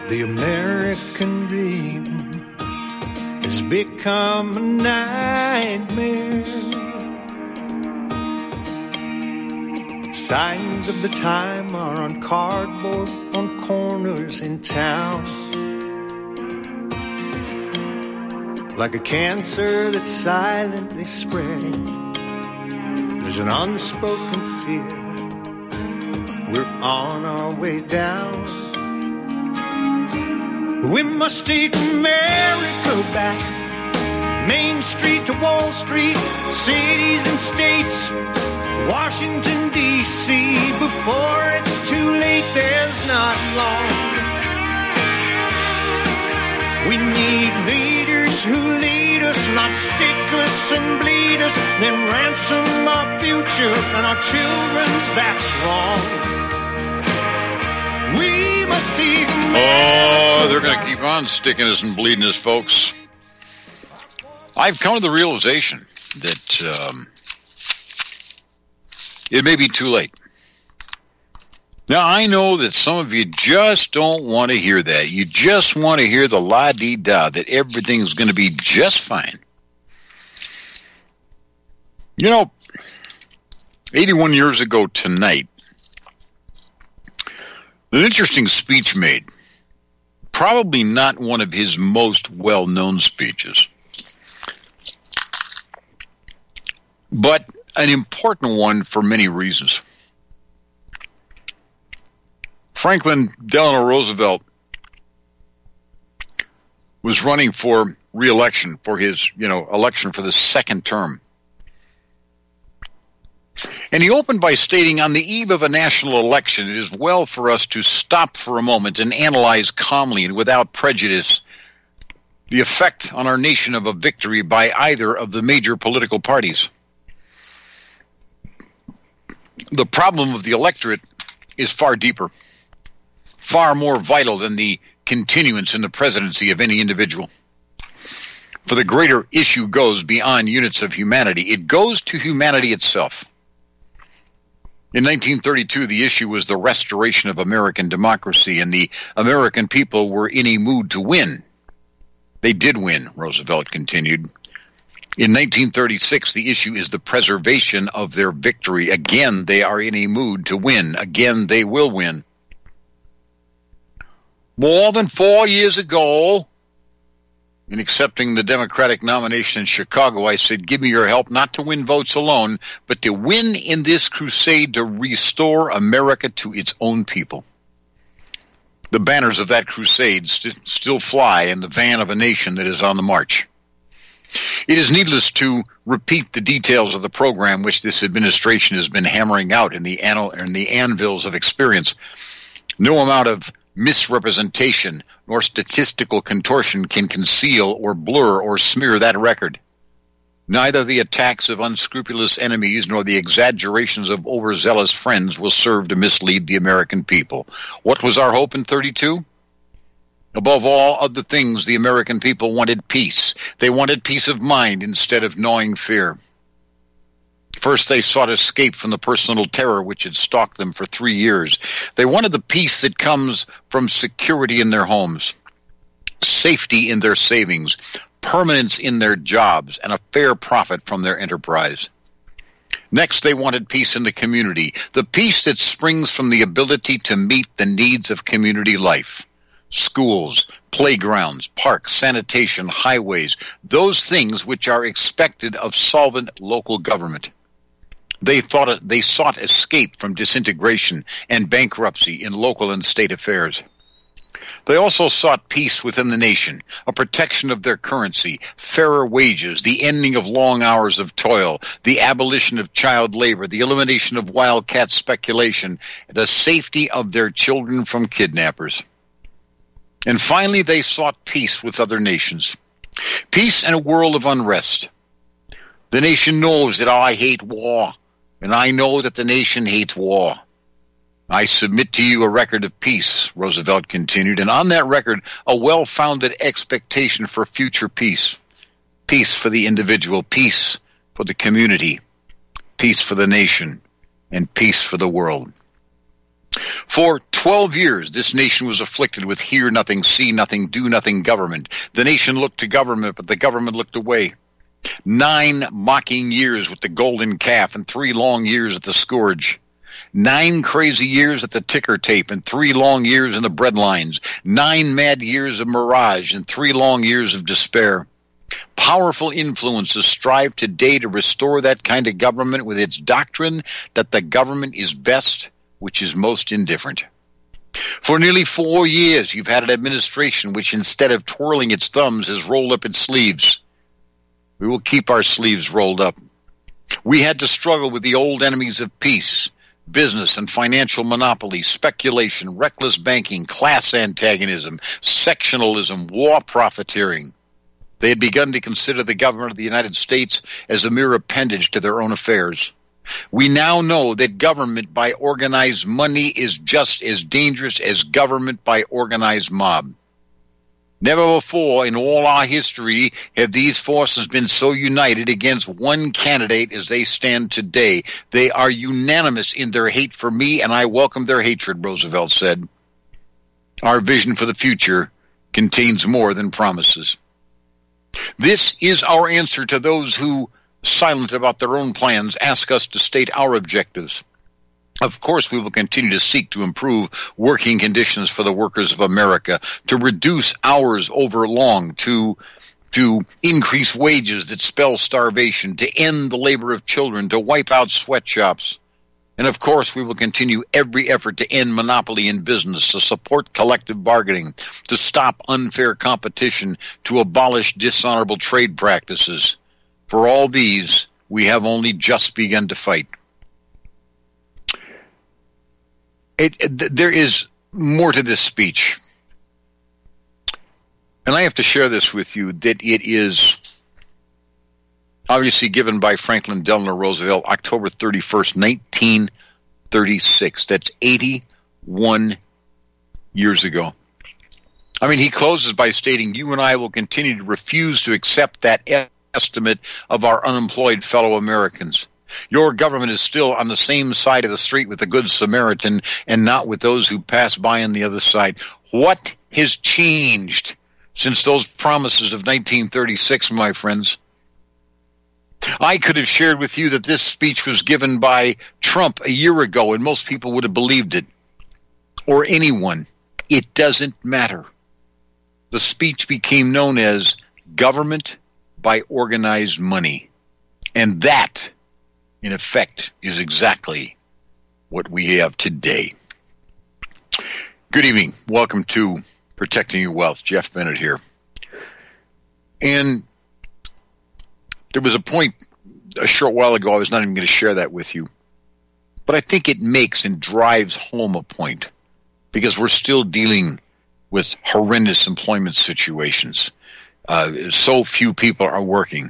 The American dream has become a nightmare. Signs of the time are on cardboard on corners in town. Like a cancer that's silently spreading, there's an unspoken fear. We're on our way down. We must take America back. Main Street to Wall Street, cities and states, Washington, D.C. Before it's too late, there's not long. We need leaders who lead us, not stick us and bleed us, then ransom our future and our children's, that's wrong. We must take America. Oh, they're going to keep on sticking us and bleeding us, folks. I've come to the realization that it may be too late. Now, I know that some of you just don't want to hear that. You just want to hear the la-dee-da, that everything's going to be just fine. You know, 81 years ago tonight, an interesting speech made. Probably not one of his most well-known speeches, but an important one for many reasons. Franklin Delano Roosevelt was running for re-election for his, election for the second term. And he opened by stating, on the eve of a national election, it is well for us to stop for a moment and analyze calmly and without prejudice the effect on our nation of a victory by either of the major political parties. The problem of the electorate is far deeper, far more vital than the continuance in the presidency of any individual. For the greater issue goes beyond units of humanity. It goes to humanity itself. In 1932, the issue was the restoration of American democracy, and the American people were in a mood to win. They did win, Roosevelt continued. In 1936, the issue is the preservation of their victory. Again, they are in a mood to win. Again, they will win. More than 4 years ago, in accepting the Democratic nomination in Chicago, I said, give me your help not to win votes alone, but to win in this crusade to restore America to its own people. The banners of that crusade still fly in the van of a nation that is on the march. It is needless to repeat the details of the program which this administration has been hammering out in the anvils of experience. No amount of misrepresentation nor statistical contortion can conceal or blur or smear that record. Neither the attacks of unscrupulous enemies nor the exaggerations of overzealous friends will serve to mislead the American people. What was our hope in 32? Above all other things, the American people wanted peace. They wanted peace of mind instead of gnawing fear. First, they sought escape from the personal terror which had stalked them for 3 years. They wanted the peace that comes from security in their homes, safety in their savings, permanence in their jobs, and a fair profit from their enterprise. Next, they wanted peace in the community, the peace that springs from the ability to meet the needs of community life. Schools, playgrounds, parks, sanitation, highways, those things which are expected of solvent local government. They sought escape from disintegration and bankruptcy in local and state affairs. They also sought peace within the nation, a protection of their currency, fairer wages, the ending of long hours of toil, the abolition of child labor, the elimination of wildcat speculation, the safety of their children from kidnappers. And finally, they sought peace with other nations. Peace in a world of unrest. The nation knows that I hate war, and I know that the nation hates war. I submit to you a record of peace, Roosevelt continued, and on that record, a well-founded expectation for future peace. Peace for the individual, peace for the community, peace for the nation, and peace for the world. For 12 years, this nation was afflicted with hear nothing, see nothing, do nothing government. The nation looked to government, but the government looked away. 9 mocking years with the golden calf and 3 long years at the scourge. 9 crazy years at the ticker tape and 3 long years in the bread lines. 9 mad years of mirage and 3 long years of despair. Powerful influences strive today to restore that kind of government with its doctrine that the government is best, which is most indifferent. For nearly 4 years, you've had an administration which, instead of twirling its thumbs, has rolled up its sleeves. We will keep our sleeves rolled up. We had to struggle with the old enemies of peace, business and financial monopoly, speculation, reckless banking, class antagonism, sectionalism, war profiteering. They had begun to consider the government of the United States as a mere appendage to their own affairs. We now know that government by organized money is just as dangerous as government by organized mob. Never before in all our history have these forces been so united against one candidate as they stand today. They are unanimous in their hate for me, and I welcome their hatred, Roosevelt said. Our vision for the future contains more than promises. This is our answer to those who, silent about their own plans, ask us to state our objectives. Of course, we will continue to seek to improve working conditions for the workers of America, to reduce hours over long, to increase wages that spell starvation, to end the labor of children, to wipe out sweatshops. And of course, we will continue every effort to end monopoly in business, to support collective bargaining, to stop unfair competition, to abolish dishonorable trade practices. For all these, we have only just begun to fight. There is more to this speech. And I have to share this with you, that it is obviously given by Franklin Delano Roosevelt, October 31st, 1936. That's 81 years ago. I mean, he closes by stating, you and I will continue to refuse to accept that estimate of our unemployed fellow Americans. Your government is still on the same side of the street with the Good Samaritan and not with those who pass by on the other side. What has changed since those promises of 1936, my friends? I could have shared with you that this speech was given by Trump a year ago, and most people would have believed it. Or anyone. It doesn't matter. The speech became known as Government by Organized Money. And that, in effect, is exactly what we have today. Good evening. Welcome to Protecting Your Wealth. Jeff Bennett here. And there was a point a short while ago, I was not even going to share that with you. But I think it makes and drives home a point, because we're still dealing with horrendous employment situations. So few people are working.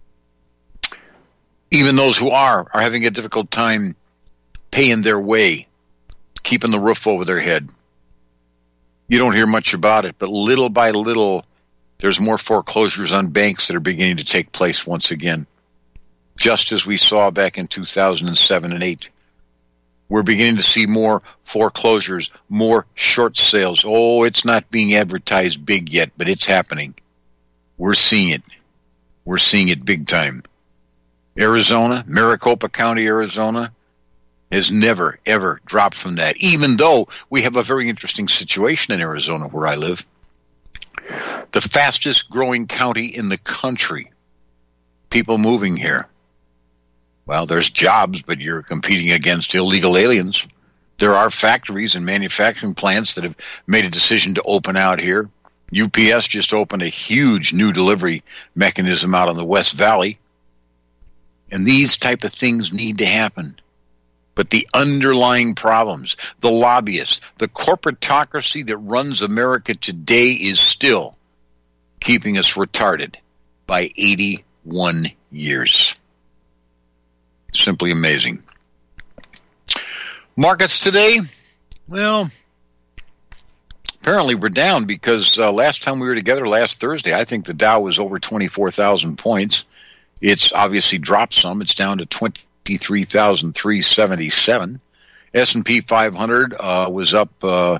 Even those who are having a difficult time paying their way, keeping the roof over their head. You don't hear much about it, but little by little, there's more foreclosures on banks that are beginning to take place once again. Just as we saw back in 2007 and 8. We're beginning to see more foreclosures, more short sales. Oh, it's not being advertised big yet, but it's happening. We're seeing it. We're seeing it big time. Arizona, Maricopa County, Arizona, has never, ever dropped from that, even though we have a very interesting situation in Arizona where I live. The fastest growing county in the country. People moving here. Well, there's jobs, but you're competing against illegal aliens. There are factories and manufacturing plants that have made a decision to open out here. UPS just opened a huge new delivery mechanism out in the West Valley. And these type of things need to happen. But the underlying problems, the lobbyists, the corporatocracy that runs America today is still keeping us retarded by 81 years. Simply amazing. Markets today, well, apparently we're down because last time we were together, last Thursday, I think the Dow was over 24,000 points. It's obviously dropped some. It's down to 23,377. S&P 500 was up almost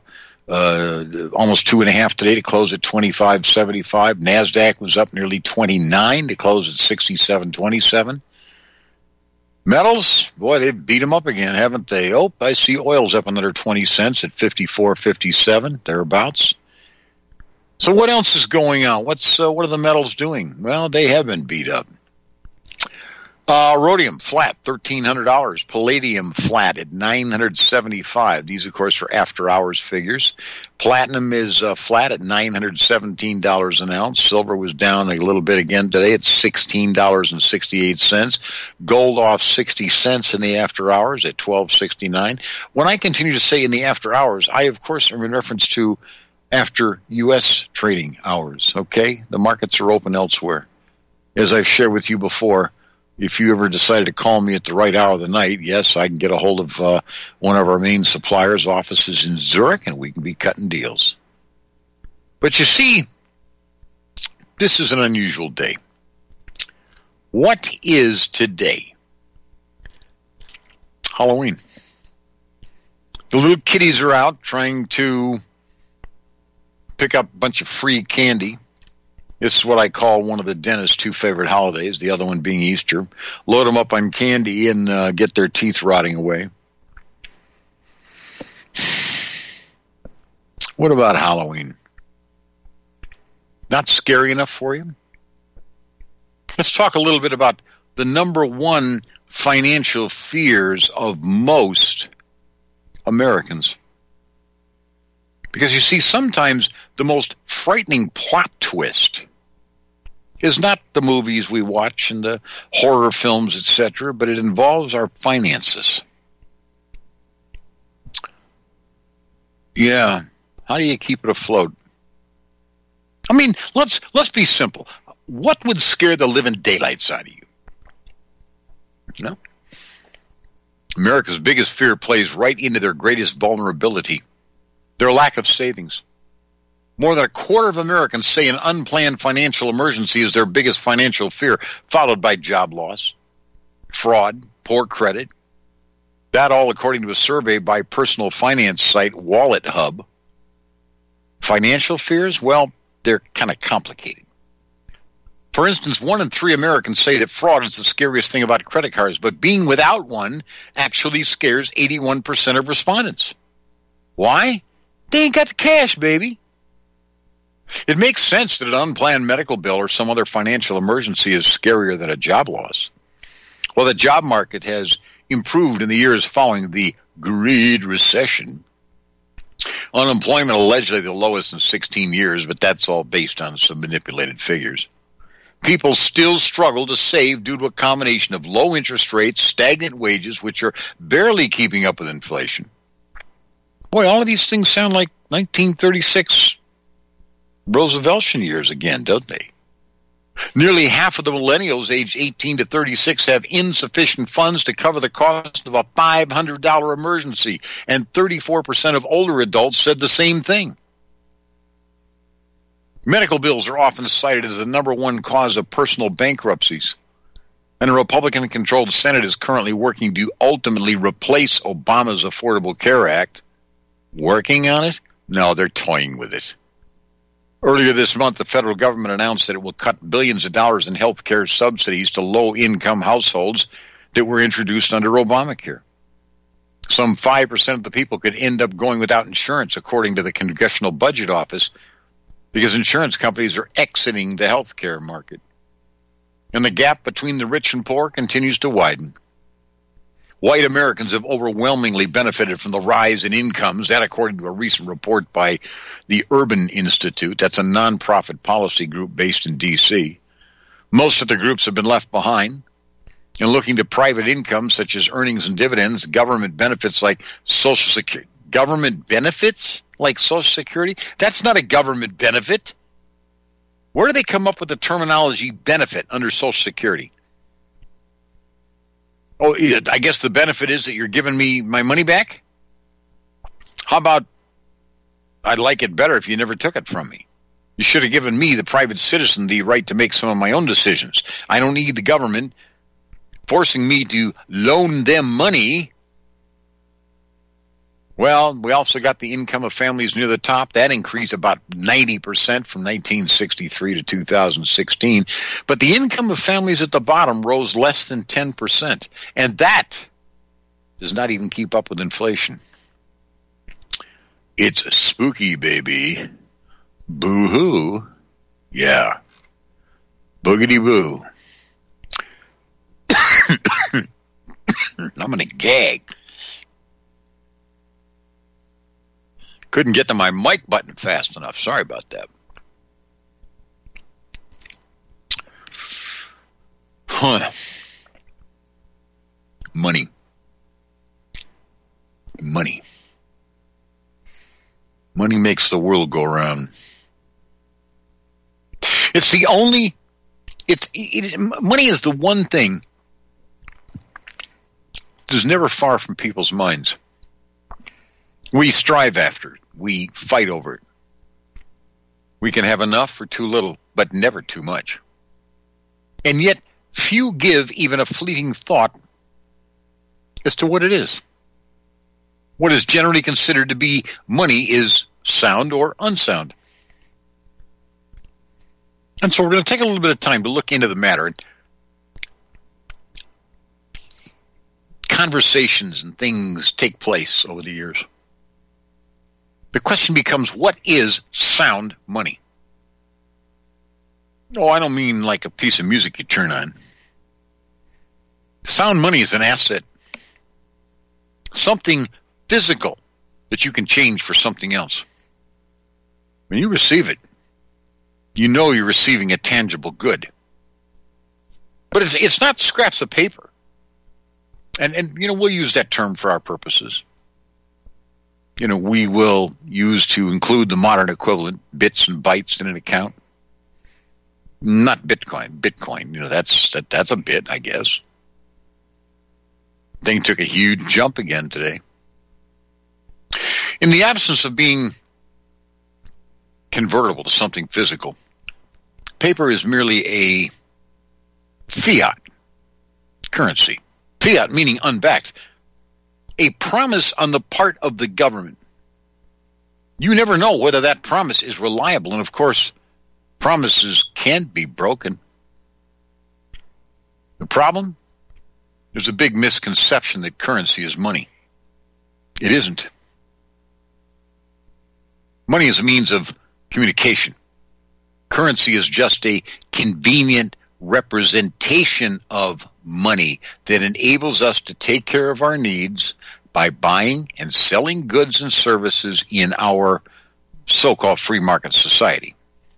2.5 today to close at 25.75. NASDAQ was up nearly 29 to close at 67.27. Metals, boy, they've beat them up again, haven't they? Oh, I see oil's up another 20 cents at 54.57, thereabouts. So what else is going on? What are the metals doing? Well, they have been beat up. Rhodium, flat, $1,300. Palladium, flat at $975. These, of course, are after-hours figures. Platinum is flat at $917 an ounce. Silver was down a little bit again today at $16.68. Gold off 60 cents in the after-hours at $12.69. When I continue to say in the after-hours, I, of course, am in reference to after U.S. trading hours, okay? The markets are open elsewhere. As I've shared with you before, if you ever decided to call me at the right hour of the night, yes, I can get a hold of one of our main suppliers' offices in Zurich, and we can be cutting deals. But you see, this is an unusual day. What is today? Halloween. The little kiddies are out trying to pick up a bunch of free candy. This is what I call one of the dentist's two favorite holidays, the other one being Easter. Load them up on candy and get their teeth rotting away. What about Halloween? Not scary enough for you? Let's talk a little bit about the number one financial fears of most Americans. Because you see, sometimes the most frightening plot twist is not the movies we watch and the horror films, etc., but it involves our finances. Yeah, how do you keep it afloat? I mean, let's be simple. What would scare the living daylights out of you? No. America's biggest fear plays right into their greatest vulnerability, their lack of savings. More than a quarter of Americans say an unplanned financial emergency is their biggest financial fear, followed by job loss, fraud, poor credit. That all according to a survey by personal finance site WalletHub. Financial fears? Well, they're kind of complicated. For instance, 1 in 3 Americans say that fraud is the scariest thing about credit cards, but being without one actually scares 81% of respondents. Why? They ain't got the cash, baby. It makes sense that an unplanned medical bill or some other financial emergency is scarier than a job loss. Well, the job market has improved in the years following the Great Recession. Unemployment allegedly the lowest in 16 years, but that's all based on some manipulated figures. People still struggle to save due to a combination of low interest rates, stagnant wages, which are barely keeping up with inflation. Boy, all of these things sound like 1936 Rooseveltian years again, don't they? Nearly half of the millennials aged 18 to 36 have insufficient funds to cover the cost of a $500 emergency, and 34% of older adults said the same thing. Medical bills are often cited as the number one cause of personal bankruptcies, and a Republican-controlled Senate is currently working to ultimately replace Obama's Affordable Care Act. Working on it? No, they're toying with it. Earlier this month, the federal government announced that it will cut billions of dollars in health care subsidies to low-income households that were introduced under Obamacare. Some 5% of the people could end up going without insurance, according to the Congressional Budget Office, because insurance companies are exiting the health care market. And the gap between the rich and poor continues to widen. White Americans have overwhelmingly benefited from the rise in incomes, that according to a recent report by the Urban Institute. That's a nonprofit policy group based in D.C. Most of the groups have been left behind. And looking to private income, such as earnings and dividends, government benefits like Social Security. Government benefits like Social Security? That's not a government benefit. Where do they come up with the terminology benefit under Social Security? Oh, I guess the benefit is that you're giving me my money back? How about, I'd like it better if you never took it from me. You should have given me, the private citizen, the right to make some of my own decisions. I don't need the government forcing me to loan them money Well, we also got the income of families near the top. That increased about 90% from 1963 to 2016. But the income of families at the bottom rose less than 10%. And that does not even keep up with inflation. It's spooky, baby. Boo-hoo. Yeah. Boogity-boo. I'm going to gag. Couldn't get to my mic button fast enough. Sorry about that. Huh. Money. Money. Money makes the world go round. It's the only... money is the one thing that's never far from people's minds. We strive after it. We fight over it. We can have enough or too little, but never too much. And yet, few give even a fleeting thought as to what it is. What is generally considered to be money is sound or unsound. And so we're going to take a little bit of time to look into the matter. Conversations and things take place over the years. The question becomes, what is sound money? Oh, I don't mean like a piece of music you turn on. Sound money is an asset. Something physical that you can change for something else. When you receive it, you know you're receiving a tangible good. But it's not scraps of paper. And you know, we'll use that term for our purposes. You know, we will use to include the modern equivalent, bits and bytes in an account. Not Bitcoin. Bitcoin, you know, that's a bit, I guess. Thing took a huge jump again today. In the absence of being convertible to something physical, paper is merely a fiat currency. Fiat meaning unbacked. A promise on the part of the government. You never know whether that promise is reliable, and of course, promises can be broken. The problem? There's a big misconception that currency is money. It isn't. Money is a means of communication. Currency is just a convenient representation of money that enables us to take care of our needs by buying and selling goods and services in our so-called free market society.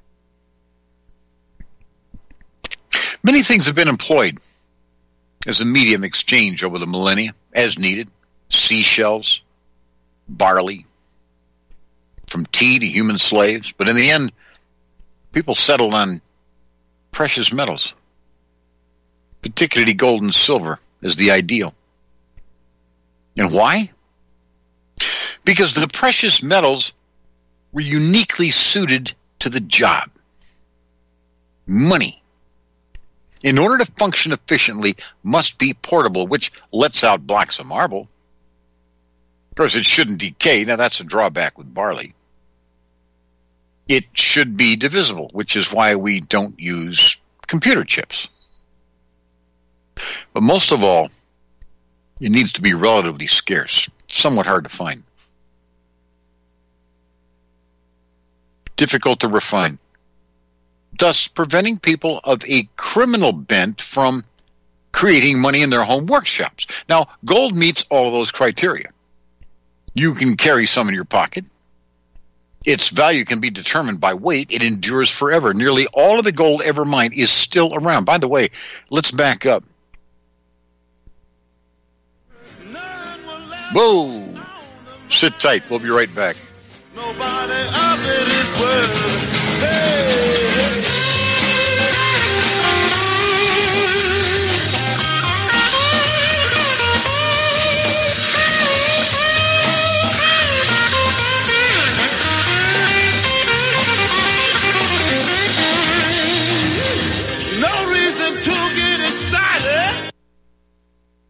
Many things have been employed as a medium exchange over the millennia, as needed. Seashells, barley, from tea to human slaves. But in the end, people settled on precious metals, particularly gold and silver, as the ideal. And why? Because the precious metals were uniquely suited to the job. Money, in order to function efficiently, must be portable, which lets out blocks of marble. Of course, it shouldn't decay. Now, that's a drawback with barley. It should be divisible, which is why we don't use computer chips. But most of all, it needs to be relatively scarce, somewhat hard to find. Difficult to refine, thus preventing people of a criminal bent from creating money in their home workshops. Now, gold meets all of those criteria. You can carry some in your pocket. Its value can be determined by weight. It endures forever. Nearly all of the gold ever mined is still around. By the way, let's back up. Whoa! Sit tight. We'll be right back. Nobody out there this world. Hey.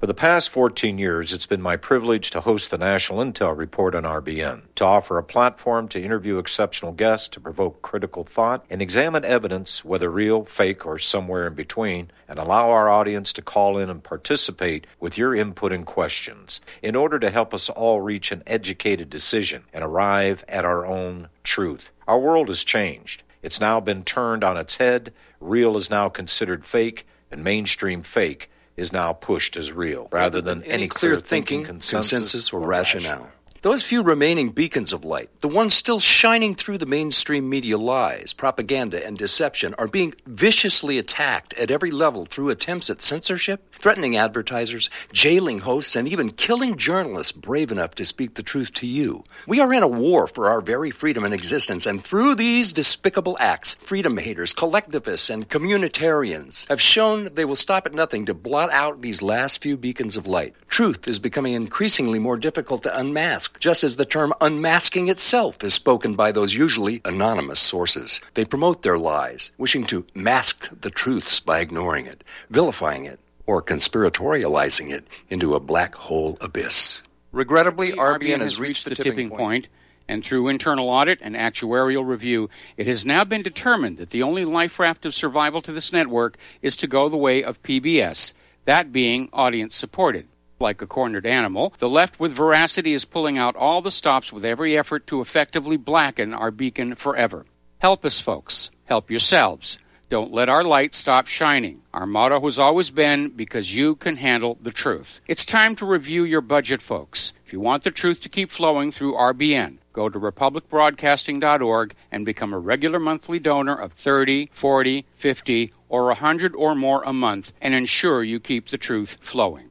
For the past 14 years, it's been my privilege to host the National Intel Report on RBN, to offer a platform to interview exceptional guests, to provoke critical thought, and examine evidence, whether real, fake, or somewhere in between, and allow our audience to call in and participate with your input and questions in order to help us all reach an educated decision and arrive at our own truth. Our world has changed. It's now been turned on its head. Real is now considered fake, and mainstream fake is now pushed as real, rather than any clear thinking, consensus, or rationale. Those few remaining beacons of light, the ones still shining through the mainstream media lies, propaganda, and deception, are being viciously attacked at every level through attempts at censorship, threatening advertisers, jailing hosts, and even killing journalists brave enough to speak the truth to you. We are in a war for our very freedom and existence, and through these despicable acts, freedom haters, collectivists, and communitarians have shown they will stop at nothing to blot out these last few beacons of light. Truth is becoming increasingly more difficult to unmask, just as the term unmasking itself is spoken by those usually anonymous sources. They promote their lies, wishing to mask the truths by ignoring it, vilifying it, or conspiratorializing it into a black hole abyss. Regrettably, RBN has reached the tipping point, and through internal audit and actuarial review, it has now been determined that the only life raft of survival to this network is to go the way of PBS, that being audience-supported. Like a cornered animal, the left with veracity is pulling out all the stops with every effort to effectively blacken our beacon forever. Help us, folks. Help yourselves. Don't let our light stop shining. Our motto has always been, because you can handle the truth. It's time to review your budget, folks. If you want the truth to keep flowing through RBN, go to republicbroadcasting.org and become a regular monthly donor of $30, $40, $50, or $100 or more a month and ensure you keep the truth flowing.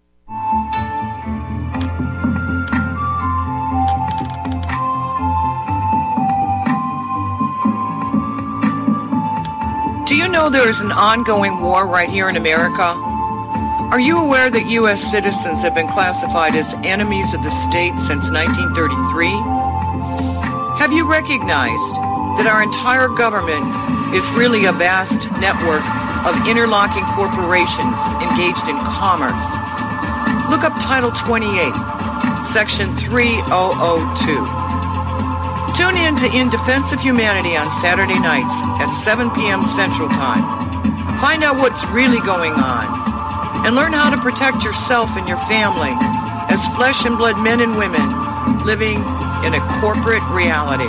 Do you know there is an ongoing war right here in America? Are you aware that U.S. citizens have been classified as enemies of the state since 1933? Have you recognized that our entire government is really a vast network of interlocking corporations engaged in commerce? Look up Title 28, Section 3002. Tune in to In Defense of Humanity on Saturday nights at 7 p.m. Central Time. Find out what's really going on and learn how to protect yourself and your family as flesh and blood men and women living in a corporate reality.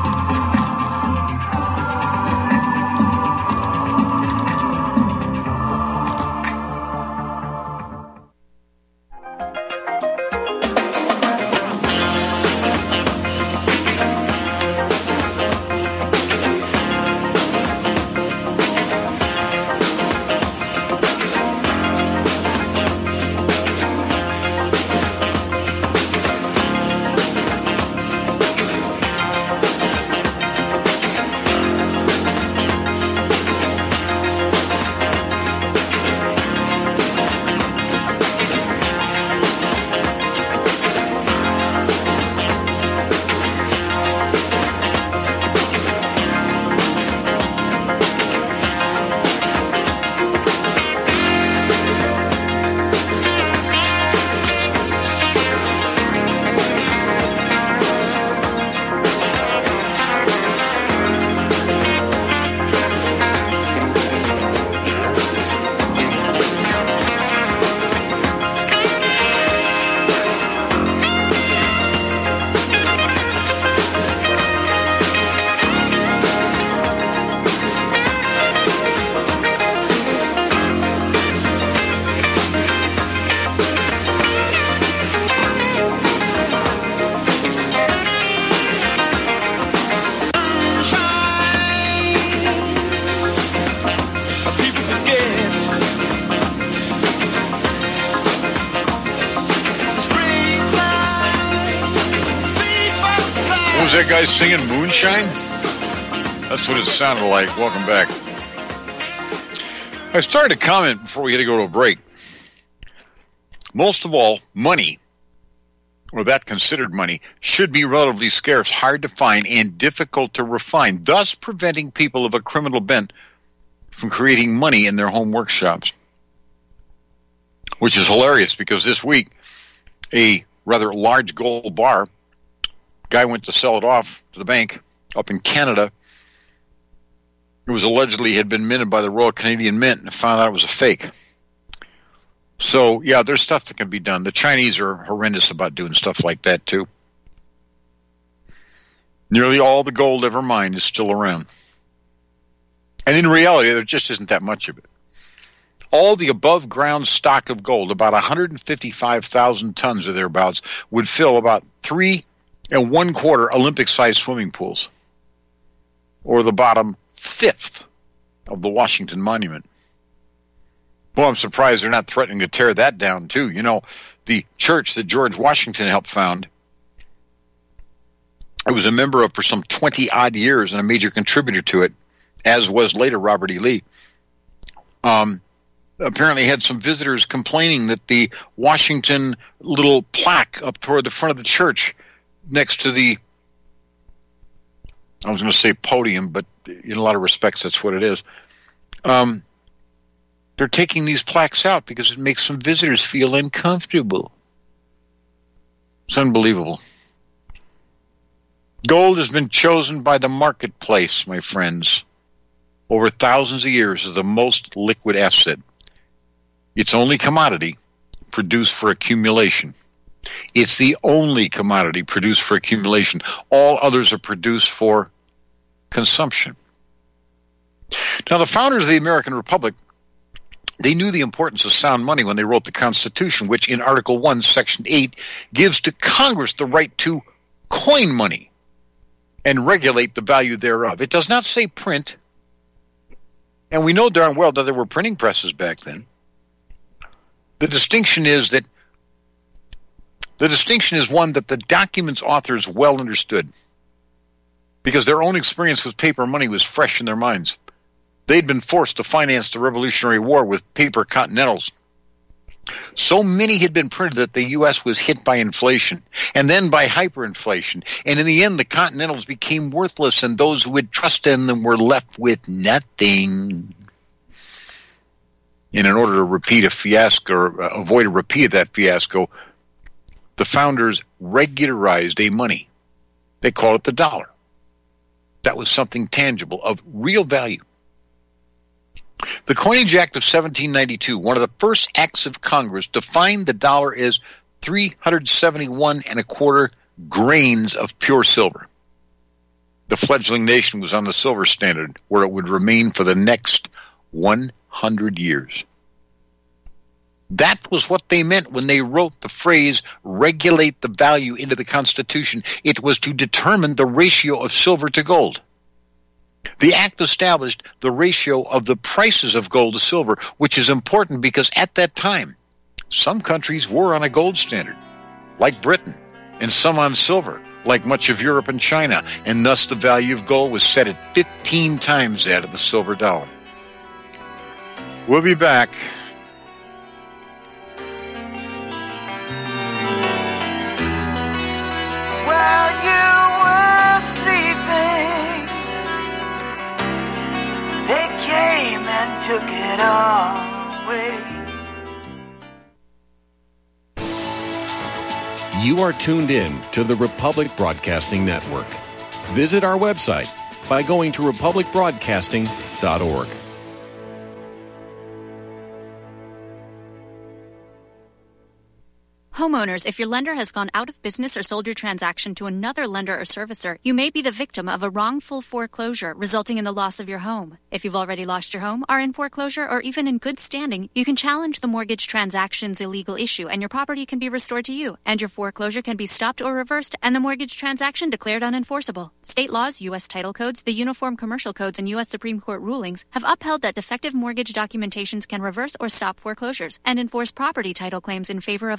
Was that guy singing Moonshine? That's what it sounded like. Welcome back. I started a comment before we had to go to a break. Most of all, money, or that considered money, should be relatively scarce, hard to find, and difficult to refine, thus preventing people of a criminal bent from creating money in their home workshops. which is hilarious because this week a rather large gold bar, guy went to sell it off to the bank up in Canada. It was allegedly had been minted by the Royal Canadian Mint and found out it was a fake. So, yeah, there's stuff that can be done. The Chinese are horrendous about doing stuff like that, too. Nearly all the gold ever mined is still around. And in reality, there just isn't that much of it. All the above-ground stock of gold, about 155,000 tons or thereabouts, would fill about 3 1/4 Olympic-sized swimming pools, or the bottom fifth of the Washington Monument. Well, I'm surprised they're not threatening to tear that down, too. You know, the church that George Washington helped found, I was a member of for some 20-odd years and a major contributor to it, as was later Robert E. Lee. Apparently had some visitors complaining that the Washington little plaque up toward the front of the church next to the, I was going to say podium, but in a lot of respects that's what it is. They're taking these plaques out because it makes some visitors feel uncomfortable. It's unbelievable. Gold has been chosen by the marketplace, my friends, over thousands of years as the most liquid asset. It's only commodity produced for accumulation. It's the only commodity produced for accumulation. All others are produced for consumption. Now, the founders of the American Republic, they knew the importance of sound money when they wrote the Constitution, which in Article 1, Section 8, gives to Congress the right to coin money and regulate the value thereof. It does not say print, and we know darn well that there were printing presses back then. The distinction is one that the document's authors well understood, because their own experience with paper money was fresh in their minds. They'd been forced to finance the Revolutionary War with paper continentals. So many had been printed that the U.S. was hit by inflation, and then by hyperinflation. And in the end, the continentals became worthless, and those who would trust in them were left with nothing. And in order to repeat a fiasco, or avoid a repeat of that fiasco, the founders regularized a money. They called it the dollar. That was something tangible, of real value. The Coinage Act of 1792, one of the first acts of Congress, defined the dollar as 371 1/4 grains of pure silver. The fledgling nation was on the silver standard, where it would remain for the next 100 years. That was what they meant when they wrote the phrase, regulate the value, into the Constitution. It was to determine the ratio of silver to gold. The act established the ratio of the prices of gold to silver, which is important because at that time, some countries were on a gold standard, like Britain, and some on silver, like much of Europe and China, and thus the value of gold was set at 15 times that of the silver dollar. We'll be back. While you were sleeping, they came and took it all away. You are tuned in to the Republic Broadcasting Network. Visit our website by going to republicbroadcasting.org. Homeowners, if your lender has gone out of business or sold your transaction to another lender or servicer, you may be the victim of a wrongful foreclosure resulting in the loss of your home. If you've already lost your home, are in foreclosure, or even in good standing, you can challenge the mortgage transaction's illegal issue and your property can be restored to you, and your foreclosure can be stopped or reversed and the mortgage transaction declared unenforceable. State laws, U.S. title codes, the Uniform Commercial Codes, and U.S. Supreme Court rulings have upheld that defective mortgage documentations can reverse or stop foreclosures and enforce property title claims in favor of the homeowner.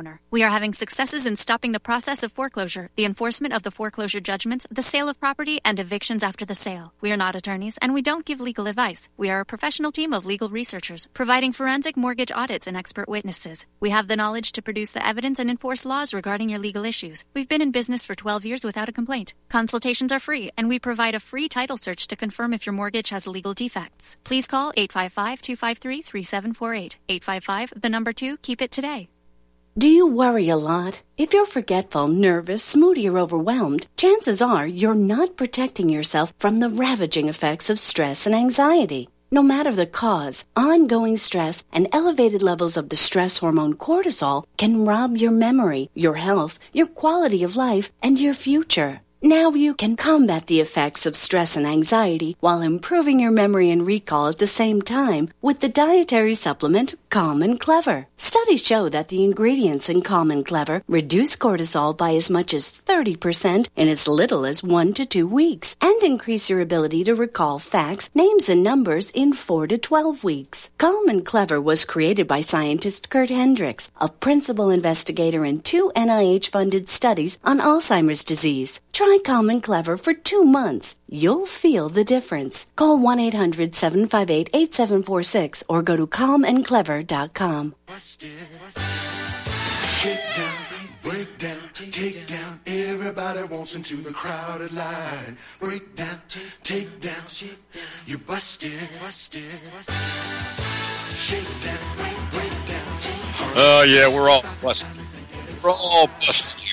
homeowner. We are having successes in stopping the process of foreclosure, the enforcement of the foreclosure judgments, the sale of property, and evictions after the sale. We are not attorneys, and we don't give legal advice. We are a professional team of legal researchers, providing forensic mortgage audits and expert witnesses. We have the knowledge to produce the evidence and enforce laws regarding your legal issues. We've been in business for 12 years without a complaint. Consultations are free, and we provide a free title search to confirm if your mortgage has legal defects. Please call 855-253-3748. 855, 2, keep it today. Do you worry a lot? If you're forgetful, nervous, moody, or overwhelmed, chances are you're not protecting yourself from the ravaging effects of stress and anxiety. No matter the cause, ongoing stress and elevated levels of the stress hormone cortisol can rob your memory, your health, your quality of life, and your future. Now you can combat the effects of stress and anxiety while improving your memory and recall at the same time with the dietary supplement Calm and Clever. Studies show that the ingredients in Calm and Clever reduce cortisol by as much as 30% in as little as 1 to 2 weeks and increase your ability to recall facts, names, and numbers in 4 to 12 weeks. Calm and Clever was created by scientist Kurt Hendricks, a principal investigator in 2 NIH-funded studies on Alzheimer's disease. Try Calm and Clever for 2 months. You'll feel the difference. Call 1-800-758-8746 or go to calmandclever.com. Shake down, break down, take down. Everybody wants into the crowded line. Break down, take down. You busted. Shake down, break down. Oh, yeah, we're all busted. We're all busted here.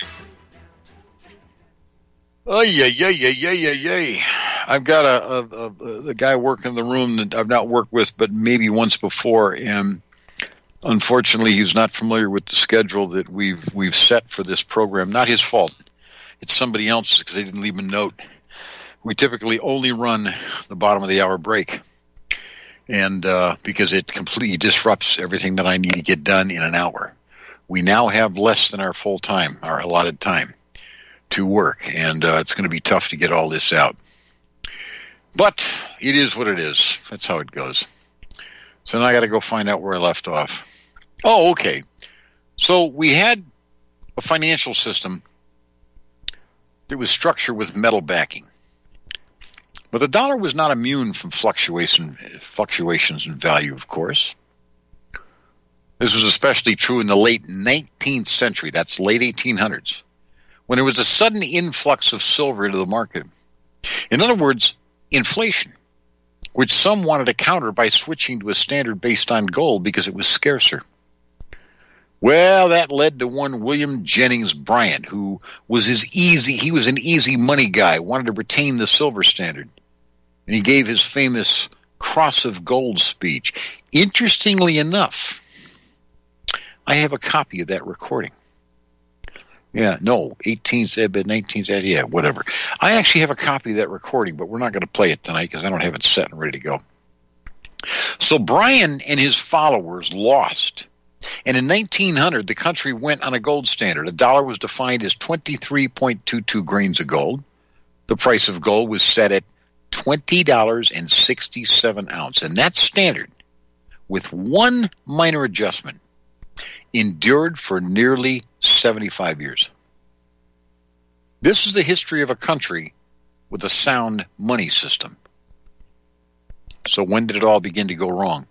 Oh, yeah. I've got a guy working in the room that I've not worked with, but maybe once before, and unfortunately, he's not familiar with the schedule that we've set for this program. Not his fault. It's somebody else's because they didn't leave a note. We typically only run the bottom of the hour break, and because it completely disrupts everything that I need to get done in an hour. We now have less than our full time, our allotted time to work, and it's going to be tough to get all this out. But it is what it is. That's how it goes. So now I got to go find out where I left off. Oh, okay. So we had a financial system that was structured with metal backing. But the dollar was not immune from fluctuations in value, of course. This was especially true in the late 19th century. That's late 1800s. When there was a sudden influx of silver into the market. In other words, inflation, which some wanted to counter by switching to a standard based on gold because it was scarcer. Well, that led to one William Jennings Bryan, who was he was an easy money guy, wanted to retain the silver standard. And he gave his famous Cross of Gold speech. Interestingly enough, I have a copy of that recording. 19th, yeah, whatever. I actually have a copy of that recording, but we're not going to play it tonight because I don't have it set and ready to go. So Bryan and his followers lost. And in 1900, the country went on a gold standard. A dollar was defined as 23.22 grains of gold. The price of gold was set at $20.67 an ounce. And that standard, with one minor adjustment, endured for nearly 75 years. This is the history of a country with a sound money system. So when did it all begin to go wrong?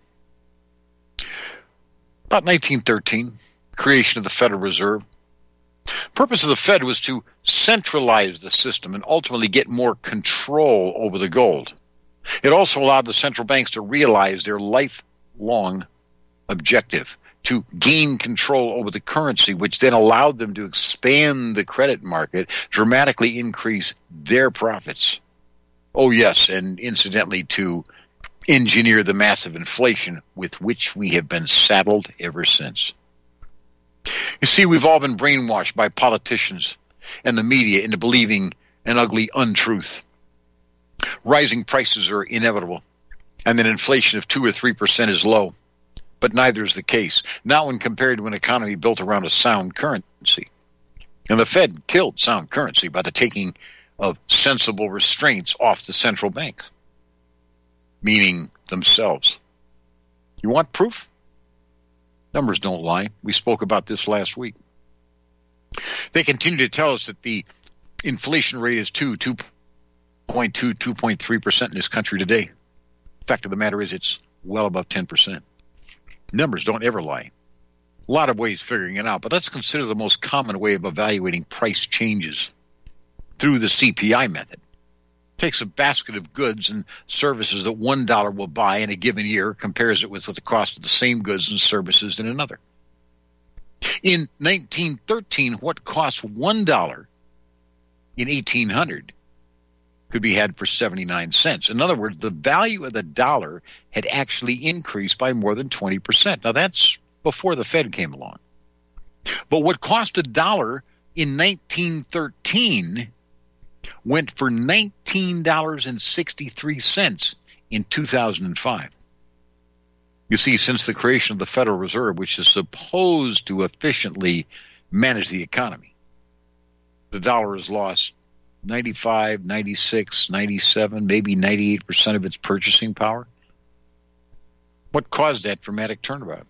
About 1913, creation of the Federal Reserve. Purpose of the Fed was to centralize the system and ultimately get more control over the gold. It also allowed the central banks to realize their lifelong objective, to gain control over the currency, which then allowed them to expand the credit market, dramatically increase their profits. Oh, yes, and incidentally, to engineer the massive inflation with which we have been saddled ever since. You see, we've all been brainwashed by politicians and the media into believing an ugly untruth. Rising prices are inevitable, and that inflation of 2 or 3% is low. But neither is the case, not when compared to an economy built around a sound currency. And the Fed killed sound currency by the taking of sensible restraints off the central bank, meaning themselves. You want proof? Numbers don't lie. We spoke about this last week. They continue to tell us that the inflation rate is 2.2, 2.3% in this country today. Fact of the matter is it's well above 10%. Numbers don't ever lie. A lot of ways figuring it out, but let's consider the most common way of evaluating price changes through the CPI method. It takes a basket of goods and services that $1 will buy in a given year, compares it with the cost of the same goods and services in another. In 1913, what cost $1 in 1800 could be had for 79 cents. In other words, the value of the dollar had actually increased by more than 20%. Now, that's before the Fed came along. But what cost $1 in 1913 went for $19.63 in 2005. You see, since the creation of the Federal Reserve, which is supposed to efficiently manage the economy, the dollar has lost 95, 96, 97, maybe 98% of its purchasing power. What caused that dramatic turnabout?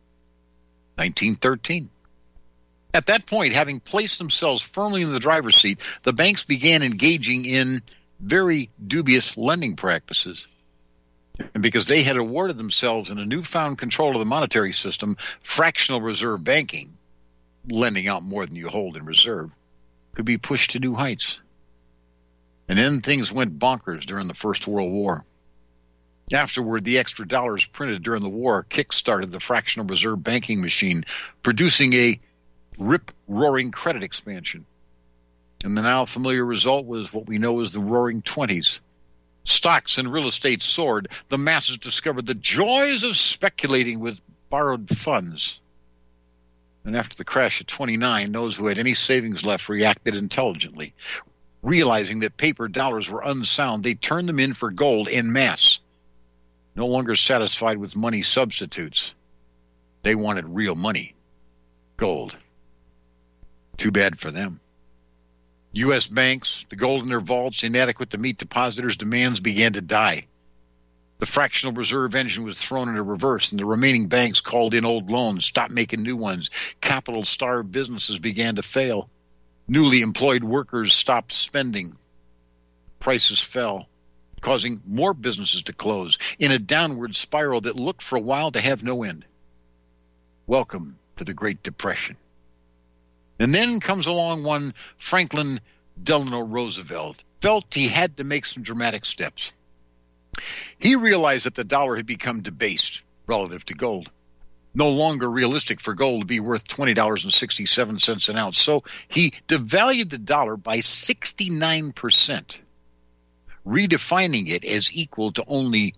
1913. At that point, having placed themselves firmly in the driver's seat, the banks began engaging in very dubious lending practices. And because they had awarded themselves in a newfound control of the monetary system, fractional reserve banking, lending out more than you hold in reserve, could be pushed to new heights. And then things went bonkers during the First World War. Afterward, the extra dollars printed during the war kick-started the fractional reserve banking machine, producing a rip-roaring credit expansion. And the now familiar result was what we know as the Roaring Twenties. Stocks and real estate soared. The masses discovered the joys of speculating with borrowed funds. And after the crash of 29, those who had any savings left reacted intelligently. Realizing that paper dollars were unsound, they turned them in for gold en masse. No longer satisfied with money substitutes. They wanted real money. Gold. Too bad for them. U.S. banks, the gold in their vaults, inadequate to meet depositors' demands, began to die. The fractional reserve engine was thrown into reverse, and the remaining banks called in old loans, stopped making new ones. Capital-starved businesses began to fail. Newly employed workers stopped spending. Prices fell, causing more businesses to close in a downward spiral that looked for a while to have no end. Welcome to the Great Depression. And then comes along one Franklin Delano Roosevelt. Felt he had to make some dramatic steps. He realized that the dollar had become debased relative to gold. No longer realistic for gold to be worth $20.67 an ounce. So he devalued the dollar by 69%, redefining it as equal to only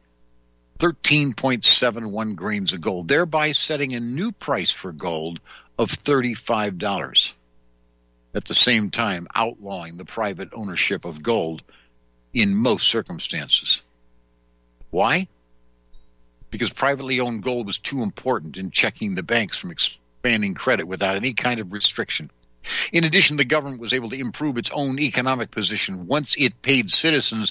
13.71 grains of gold, thereby setting a new price for gold of $35, at the same time outlawing the private ownership of gold in most circumstances. Why? Because privately owned gold was too important in checking the banks from expanding credit without any kind of restriction. In addition, the government was able to improve its own economic position once it paid citizens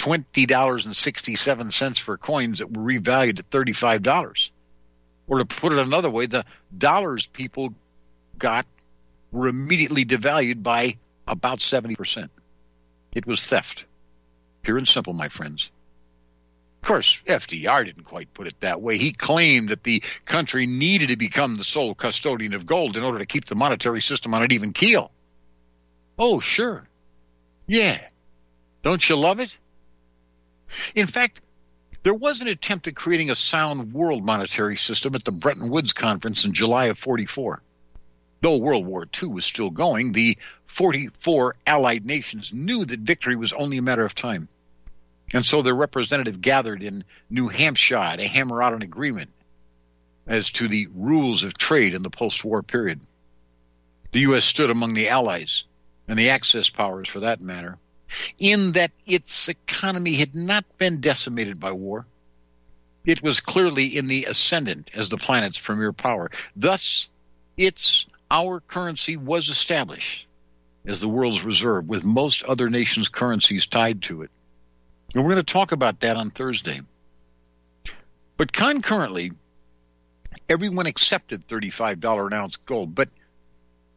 $20.67 for coins that were revalued at $35. Or to put it another way, the dollars people got were immediately devalued by about 70%. It was theft. Pure and simple, my friends. Of course, FDR didn't quite put it that way. He claimed that the country needed to become the sole custodian of gold in order to keep the monetary system on an even keel. Oh, sure. Yeah. Don't you love it? In fact, there was an attempt at creating a sound world monetary system at the Bretton Woods Conference in July of 44. Though World War II was still going, the 44 Allied nations knew that victory was only a matter of time. And so their representative gathered in New Hampshire to hammer out an agreement as to the rules of trade in the post-war period. The U.S. stood among the Allies, and the Axis powers for that matter, in that its economy had not been decimated by war. It was clearly in the ascendant as the planet's premier power. Thus, our currency was established as the world's reserve, with most other nations' currencies tied to it. And we're going to talk about that on Thursday. But concurrently, everyone accepted $35 an ounce gold. But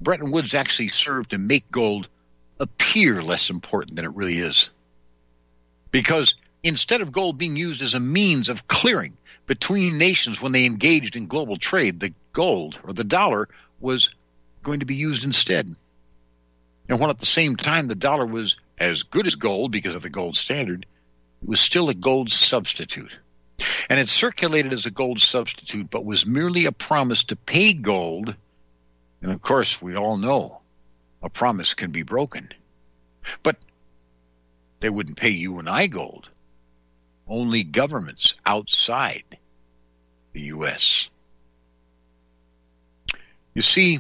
Bretton Woods actually served to make gold appear less important than it really is. Because instead of gold being used as a means of clearing between nations when they engaged in global trade, the gold or the dollar was going to be used instead. And when at the same time the dollar was as good as gold because of the gold standard, it was still a gold substitute. And it circulated as a gold substitute, but was merely a promise to pay gold. And of course, we all know a promise can be broken. But they wouldn't pay you and I gold. Only governments outside the U.S. You see,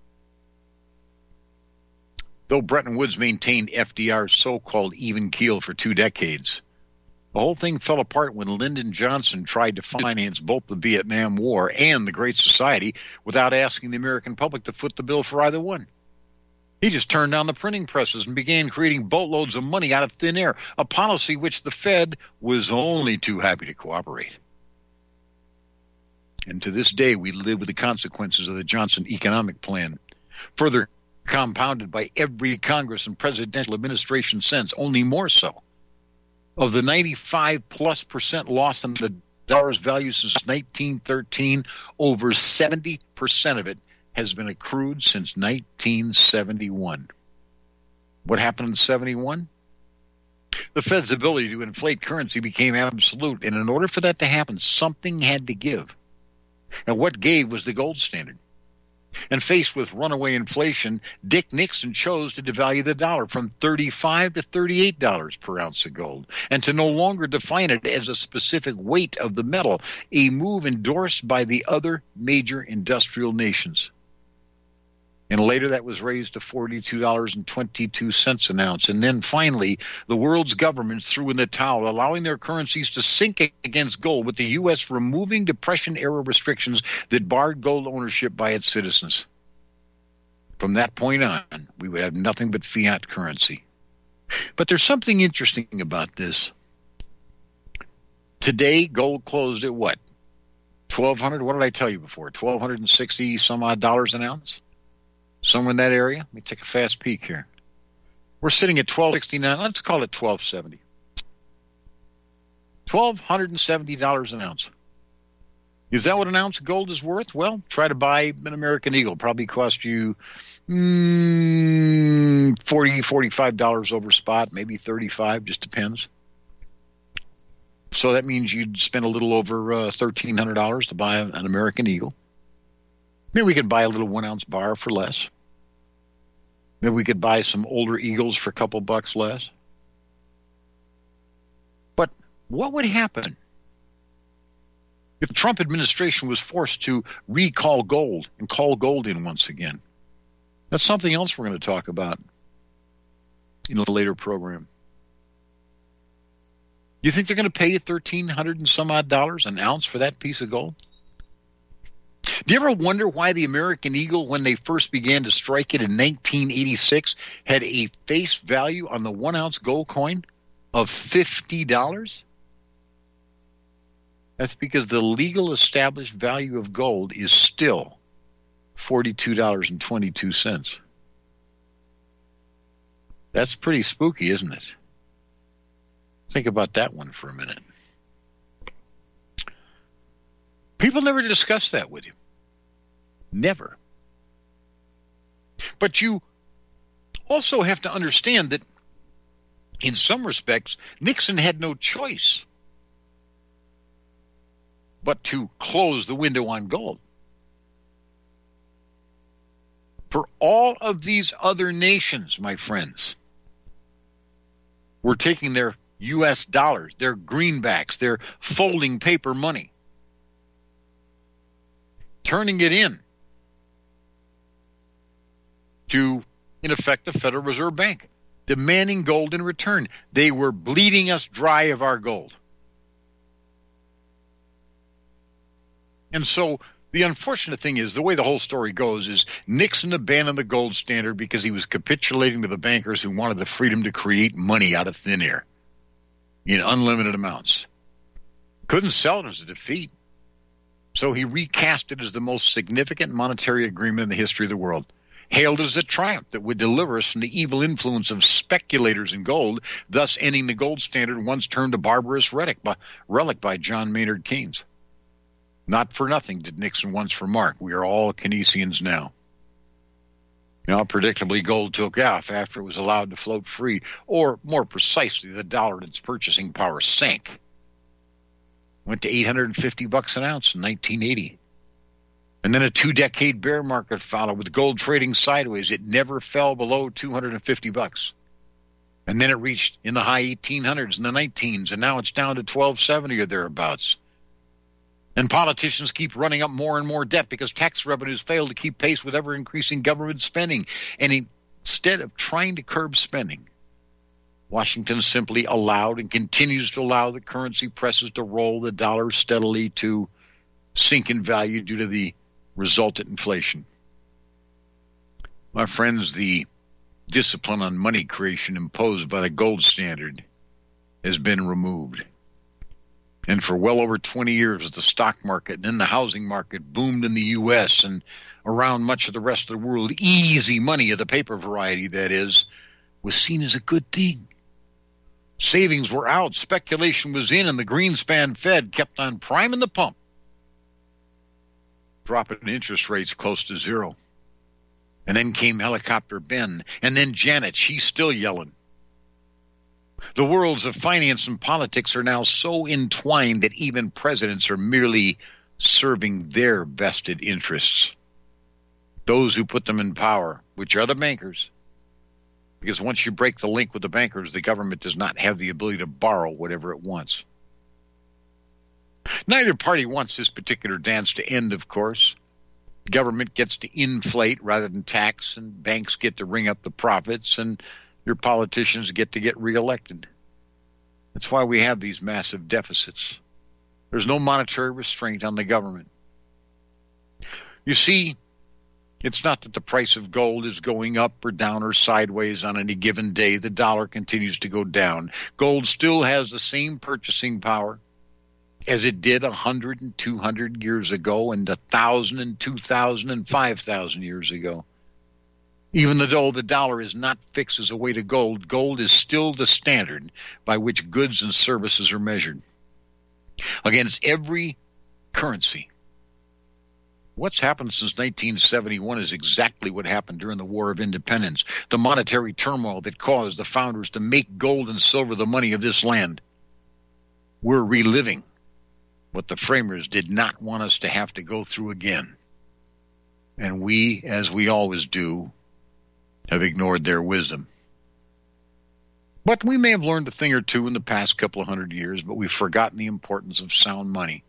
though Bretton Woods maintained FDR's so-called even keel for 2 decades, the whole thing fell apart when Lyndon Johnson tried to finance both the Vietnam War and the Great Society without asking the American public to foot the bill for either one. He just turned down the printing presses and began creating boatloads of money out of thin air, a policy which the Fed was only too happy to cooperate. And to this day, we live with the consequences of the Johnson economic plan, further compounded by every Congress and presidential administration since, only more so. Of the 95+% loss in the dollar's value since 1913, over 70% of it has been accrued since 1971. What happened in 71? The Fed's ability to inflate currency became absolute, and in order for that to happen, something had to give. And what gave was the gold standard. And faced with runaway inflation, Dick Nixon chose to devalue the dollar from $35 to $38 per ounce of gold, and to no longer define it as a specific weight of the metal, a move endorsed by the other major industrial nations. And later that was raised to $42.22 an ounce. And then finally, the world's governments threw in the towel, allowing their currencies to sink against gold, with the U.S. removing Depression-era restrictions that barred gold ownership by its citizens. From that point on, we would have nothing but fiat currency. But there's something interesting about this. Today, gold closed at what? $1,200? What did I tell you before? $1,260 some odd dollars an ounce? Somewhere in that area. Let me take a fast peek here. We're sitting at $1,269. Let's call it $1,270. $1,270 an ounce. Is that what an ounce of gold is worth? Well, try to buy an American Eagle. Probably cost you $40, $45 over spot, maybe $35, just depends. So that means you'd spend a little over $1,300 to buy an American Eagle. Maybe we could buy a little 1 ounce bar for less. Maybe we could buy some older Eagles for a couple bucks less. But what would happen if the Trump administration was forced to recall gold and call gold in once again? That's something else we're going to talk about in a later program. You think they're going to pay you $1,300 and some odd dollars an ounce for that piece of gold? Do you ever wonder why the American Eagle, when they first began to strike it in 1986, had a face value on the 1 ounce gold coin of $50? That's because the legal established value of gold is still $42.22. That's pretty spooky, isn't it? Think about that one for a minute. People never discuss that with you. Never. But you also have to understand that in some respects, Nixon had no choice but to close the window on gold. For all of these other nations, my friends, were taking their U.S. dollars, their greenbacks, their folding paper money, turning it in to, in effect, the Federal Reserve Bank, demanding gold in return. They were bleeding us dry of our gold. And so the unfortunate thing is, the way the whole story goes is Nixon abandoned the gold standard because he was capitulating to the bankers who wanted the freedom to create money out of thin air in unlimited amounts. Couldn't sell it as a defeat. So he recast it as the most significant monetary agreement in the history of the world. hailed as a triumph that would deliver us from the evil influence of speculators in gold, thus ending the gold standard once termed a barbarous relic by John Maynard Keynes. Not for nothing did Nixon once remark, "We are all Keynesians now." Now, predictably, gold took off after it was allowed to float free, or more precisely, the dollar and its purchasing power sank. Went to $850 an ounce in 1980. And then a 2-decade bear market followed with gold trading sideways. It never fell below $250. And then it reached in the high 1800s and the 19s, and now it's down to $1270 or thereabouts. And politicians keep running up more and more debt because tax revenues fail to keep pace with ever-increasing government spending. And instead of trying to curb spending, Washington simply allowed and continues to allow the currency presses to roll the dollar steadily to sink in value due to the resultant inflation. My friends, the discipline on money creation imposed by the gold standard has been removed. And for well over 20 years, the stock market and then the housing market boomed in the U.S. and around much of the rest of the world. Easy money of the paper variety, that is, was seen as a good thing. Savings were out, speculation was in, and the Greenspan Fed kept on priming the pump, dropping interest rates close to zero. And then came Helicopter Ben, and then Janet, she's still yelling. The worlds of finance and politics are now so entwined that even presidents are merely serving their vested interests. Those who put them in power, which are the bankers. Because once you break the link with the bankers, the government does not have the ability to borrow whatever it wants. Neither party wants this particular dance to end, of course. Government gets to inflate rather than tax, and banks get to ring up the profits, and your politicians get reelected. That's why we have these massive deficits. There's no monetary restraint on the government. You see, it's not that the price of gold is going up or down or sideways on any given day. The dollar continues to go down. Gold still has the same purchasing power as it did 100 and 200 years ago and 1,000 and 2,000 and 5,000 years ago. Even though the dollar is not fixed as a weight of gold, gold is still the standard by which goods and services are measured. Against every currency. What's happened since 1971 is exactly what happened during the War of Independence, the monetary turmoil that caused the founders to make gold and silver the money of this land. We're reliving what the framers did not want us to have to go through again. And we, as we always do, have ignored their wisdom. But we may have learned a thing or two in the past couple of 100 years, but we've forgotten the importance of sound money.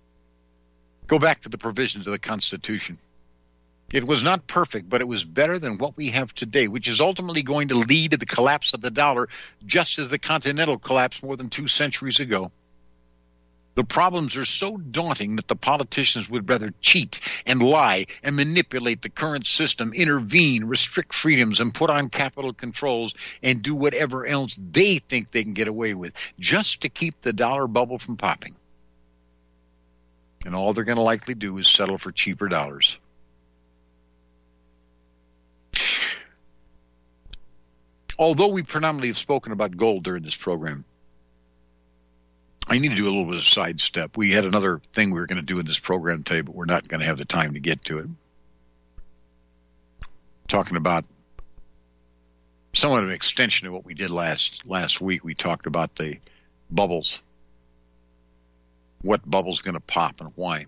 Go back to the provisions of the Constitution. It was not perfect, but it was better than what we have today, which is ultimately going to lead to the collapse of the dollar, just as the Continental collapsed more than 2 centuries ago. The problems are so daunting that the politicians would rather cheat and lie and manipulate the current system, intervene, restrict freedoms, and put on capital controls and do whatever else they think they can get away with, just to keep the dollar bubble from popping. And all they're going to likely do is settle for cheaper dollars. Although we predominantly have spoken about gold during this program, I need to do a little bit of sidestep. We had another thing we were going to do in this program today, but we're not going to have the time to get to it. Talking about somewhat of an extension of what we did last week. We talked about the bubbles. What bubble's going to pop and why.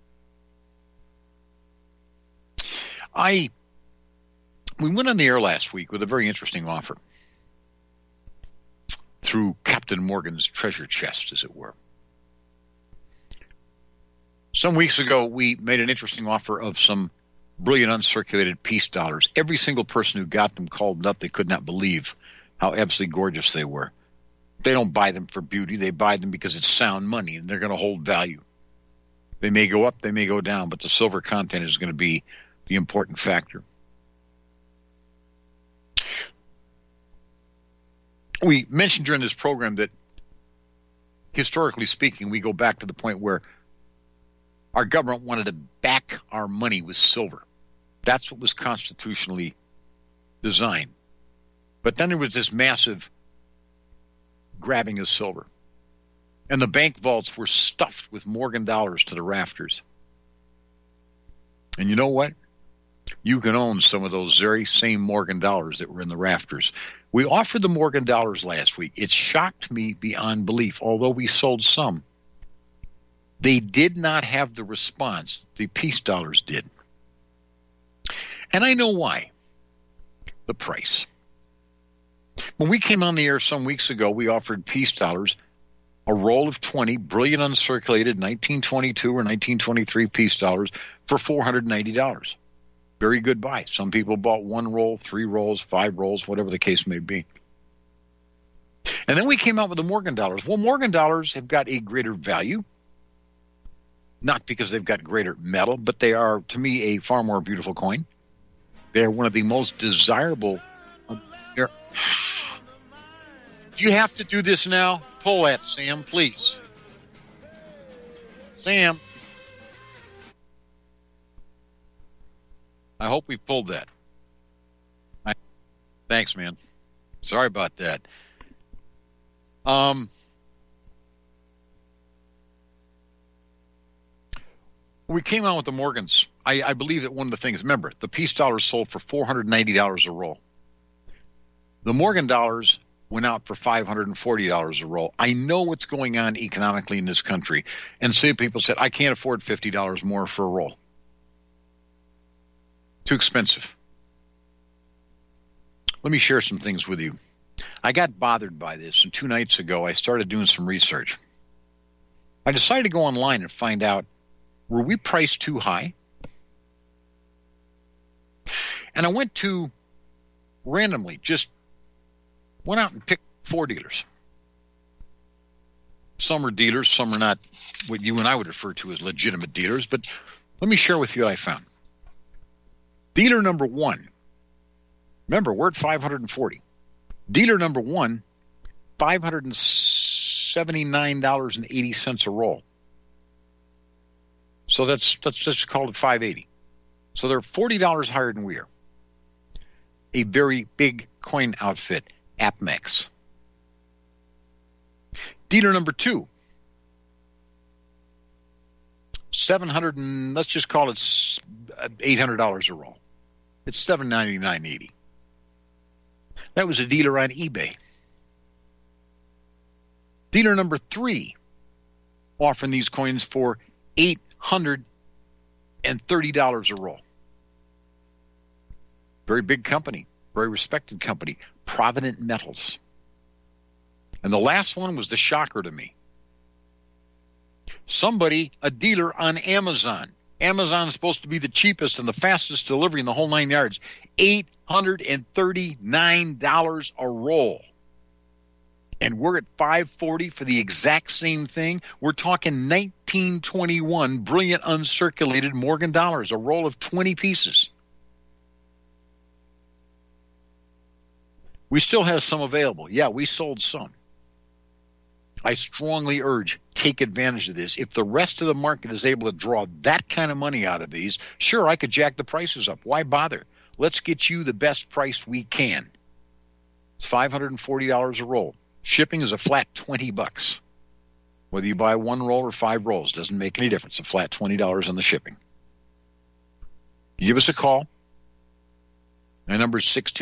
We went on the air last week with a very interesting offer through Captain Morgan's treasure chest, as it were. Some weeks ago, we made an interesting offer of some brilliant uncirculated peace dollars. Every single person who got them called up. They could not believe how absolutely gorgeous they were. They don't buy them for beauty. They buy them because it's sound money, and they're going to hold value. They may go up, they may go down, but the silver content is going to be the important factor. We mentioned during this program that, historically speaking, we go back to the point where our government wanted to back our money with silver. That's what was constitutionally designed. But then there was this massive grabbing of silver. And the bank vaults were stuffed with Morgan dollars to the rafters. And you know what? You can own some of those very same Morgan dollars that were in the rafters. We offered the Morgan dollars last week. It shocked me beyond belief, although we sold some. They did not have the response the peace dollars did. And I know why. The price. When we came on the air some weeks ago, we offered peace dollars, a roll of 20 brilliant uncirculated 1922 or 1923 peace dollars for $490. Very good buy. Some people bought 1 roll, 3 rolls, 5 rolls, whatever the case may be. And then we came out with the Morgan dollars. Well, Morgan dollars have got a greater value, not because they've got greater metal, but they are, to me, a far more beautiful coin. They're one of the most desirable. Do you have to do this now? Pull that, Sam, please. Sam. I hope we pulled that. Thanks, man. Sorry about that. We came out with the Morgans. I believe that one of the things, remember, the peace dollars sold for $490 a roll. The Morgan dollars went out for $540 a roll. I know what's going on economically in this country. And some people said, I can't afford $50 more for a roll. Too expensive. Let me share some things with you. I got bothered by this, and 2 nights ago I started doing some research. I decided to go online and find out, were we priced too high? And I went to, randomly, just went out and picked 4 dealers. Some are dealers, some are not what you and I would refer to as legitimate dealers, but let me share with you what I found. Dealer number 1, remember, we're at $540. Dealer number 1, $579.80 a roll. So let's just call it $580. So they're $40 higher than we are. A very big coin outfit, APMEX. Dealer number 2, $700 and let's just call it $800 a roll. It's $799.80. That was a dealer on eBay. Dealer number 3 offering these coins for $830 a roll. Very big company, very respected company, Provident Metals. And the last one was the shocker to me. Somebody, a dealer on Amazon. Amazon's supposed to be the cheapest and the fastest delivery in the whole 9 yards. $839 a roll. And we're at $540 for the exact same thing. We're talking 1921 brilliant uncirculated Morgan dollars, a roll of 20 pieces. We still have some available. Yeah, we sold some. I strongly urge, take advantage of this. If the rest of the market is able to draw that kind of money out of these, sure, I could jack the prices up. Why bother? Let's get you the best price we can. It's $540 a roll. Shipping is a flat $20. Whether you buy 1 roll or 5 rolls, doesn't make any difference. A flat $20 on the shipping. Give us a call. My number is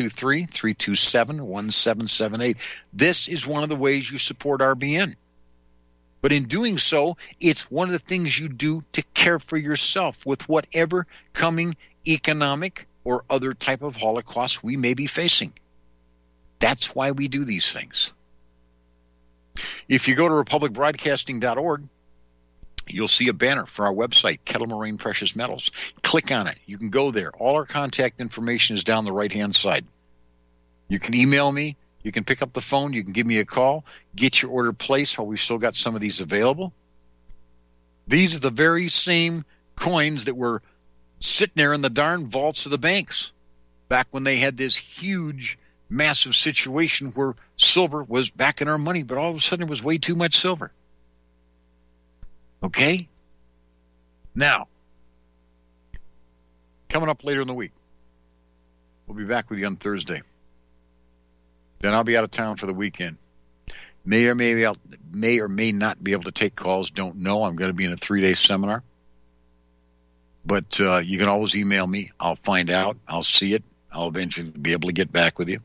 623-327-1778. This is one of the ways you support RBN. But in doing so, it's one of the things you do to care for yourself with whatever coming economic or other type of holocaust we may be facing. That's why we do these things. If you go to republicbroadcasting.org, you'll see a banner for our website, Kettle Moraine Precious Metals. Click on it. You can go there. All our contact information is down the right-hand side. You can email me. You can pick up the phone. You can give me a call. Get your order placed while we've still got some of these available. These are the very same coins that were sitting there in the darn vaults of the banks back when they had this huge, massive situation where silver was backing our money, but all of a sudden it was way too much silver. Okay? Now, Coming up later in the week. We'll be back with you on Thursday. Then I'll be out of town for the weekend. May or may not be able to take calls. Don't know. I'm going to be in a 3-day seminar. But you can always email me. I'll find out. I'll see it. I'll eventually be able to get back with you.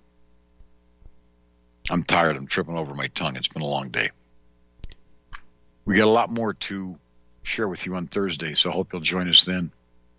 I'm tired. I'm tripping over my tongue. It's been a long day. We got a lot more to share with you on Thursday, so I hope you'll join us then.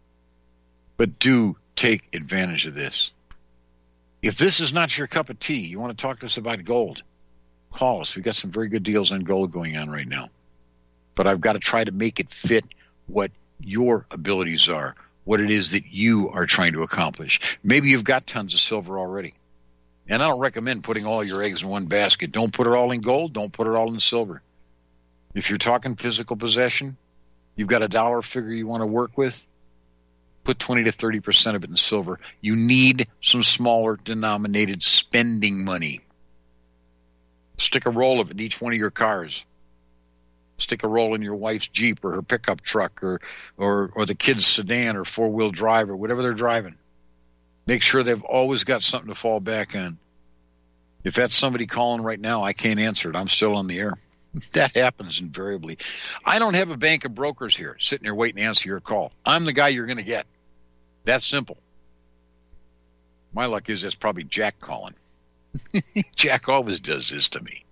But do take advantage of this. If this is not your cup of tea, you want to talk to us about gold, call us. We've got some very good deals on gold going on right now. But I've got to try to make it fit what your abilities are, what it is that you are trying to accomplish. Maybe you've got tons of silver already. And I don't recommend putting all your eggs in one basket. Don't put it all in gold. Don't put it all in silver. If you're talking physical possession, you've got a dollar figure you want to work with, put 20 to 30% of it in silver. You need some smaller denominated spending money. Stick a roll of it in each one of your cars. Stick a roll in your wife's Jeep or her pickup truck or the kid's sedan or four-wheel drive or whatever they're driving. Make sure they've always got something to fall back on. If that's somebody calling right now, I can't answer it. I'm still on the air. That happens invariably. I don't have a bank of brokers here sitting there waiting to answer your call. I'm the guy you're going to get. That's simple. My luck is that's probably Jack calling. Jack always does this to me.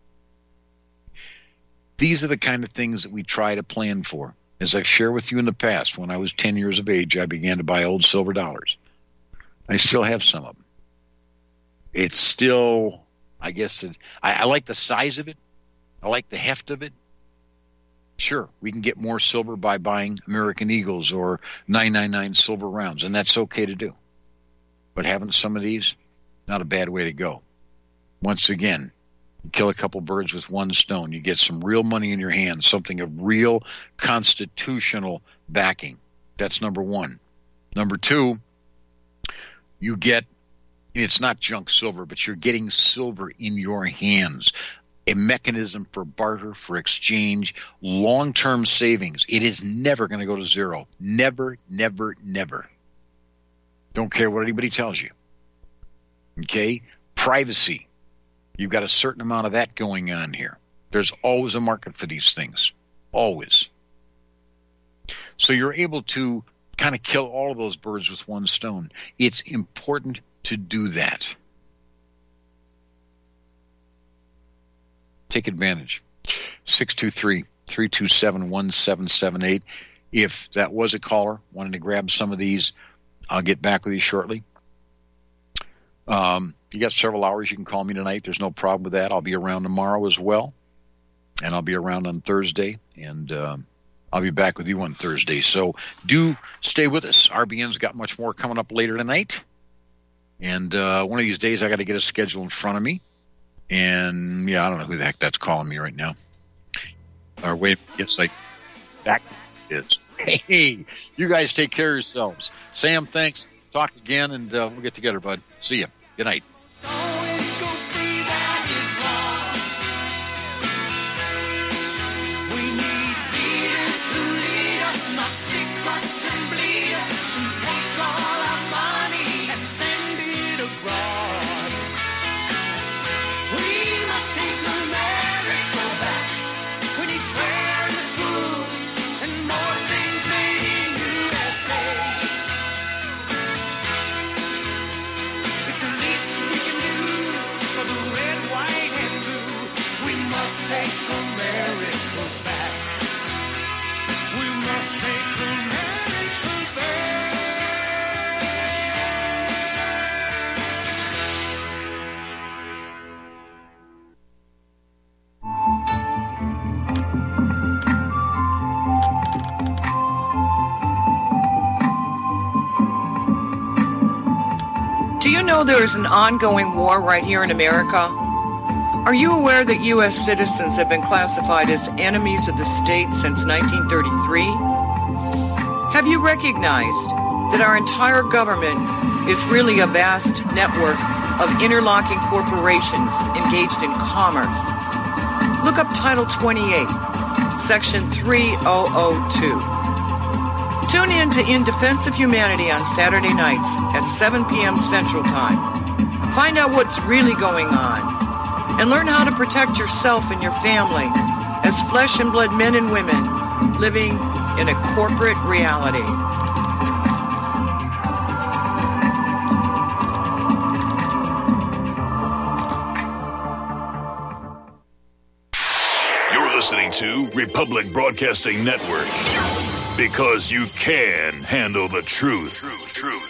These are the kind of things that we try to plan for. As I've shared with you in the past, when I was 10 years of age, I began to buy old silver dollars. I still have some of them. It's still, I guess, I like the size of it. I like the heft of it. Sure, we can get more silver by buying American Eagles or 999 silver rounds, and that's okay to do. But having some of these, not a bad way to go. Once again, you kill a couple birds with one stone. You get some real money in your hands, something of real constitutional backing. That's number one. Number two, you get, it's not junk silver, but you're getting silver in your hands. A mechanism for barter, for exchange, long-term savings. It is never going to go to zero. Never, never, never. Don't care what anybody tells you. Okay? Privacy. You've got a certain amount of that going on here. There's always a market for these things. Always. So you're able to kind of kill all of those birds with one stone. It's important to do that. Take advantage. 623-327-1778. If that was a caller wanting to grab some of these, I'll get back with you shortly. You got several hours. You can call me tonight. There's no problem with that. I'll be around tomorrow as well. And I'll be around on Thursday. And I'll be back with you on Thursday. So do stay with us. RBN's got much more coming up later tonight. And one of these days I got to get a schedule in front of me. And, yeah, I don't know who the heck that's calling me right now. Or wait, yes, back is. Hey, you guys take care of yourselves. Sam, thanks. Talk again, and we'll get together, bud. See you. Good night. We need leaders who lead us, not stick us and bleed us, and take all our money and send it abroad. We must take America back. We need fairness, rules, and more things made in USA. It's the least we can do for the red, white, and blue. We must take America back. We must take America back. Do you know there is an ongoing war right here in America? Are you aware that U.S. citizens have been classified as enemies of the state since 1933? Have you recognized that our entire government is really a vast network of interlocking corporations engaged in commerce? Look up Title 28, Section 3002. Tune in to In Defense of Humanity on Saturday nights at 7 p.m. Central Time. Find out what's really going on and learn how to protect yourself and your family as flesh and blood men and women living in a corporate reality. You're listening to Republic Broadcasting Network, because you can handle the truth.